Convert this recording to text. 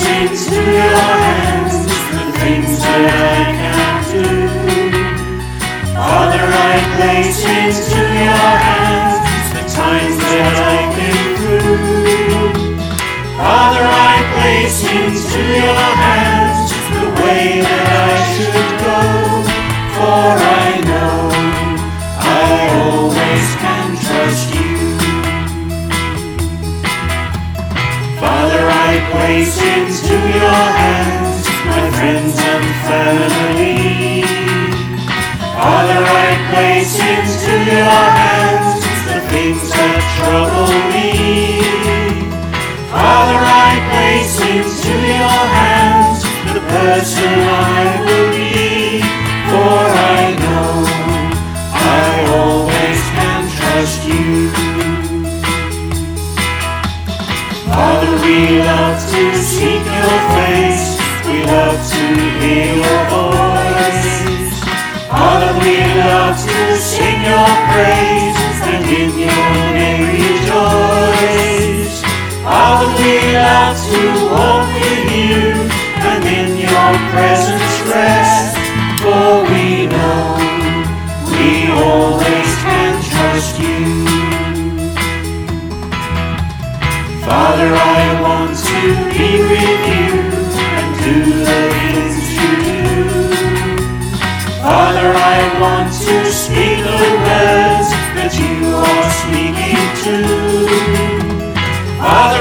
into your hands the things that I can't do. Father, I place into your hands the times that I've been through. Father, I place into your hands the way that I should go, for I know I always can trust you. Father, I place into your hands my friends and family. Father, I place into your hands the things that trouble me. Father, I place into your hands the person I will be, for I know I always can trust you. Father, we love to seek your face, we love to hear your voice. Father, we love to sing your praise, and in your name rejoice. Father, we love to walk with you, and in your presence rest, for we know we always can trust you. Father, I want to be with you and do the things you do. Father, I want to speak the words that you are speaking to. Father,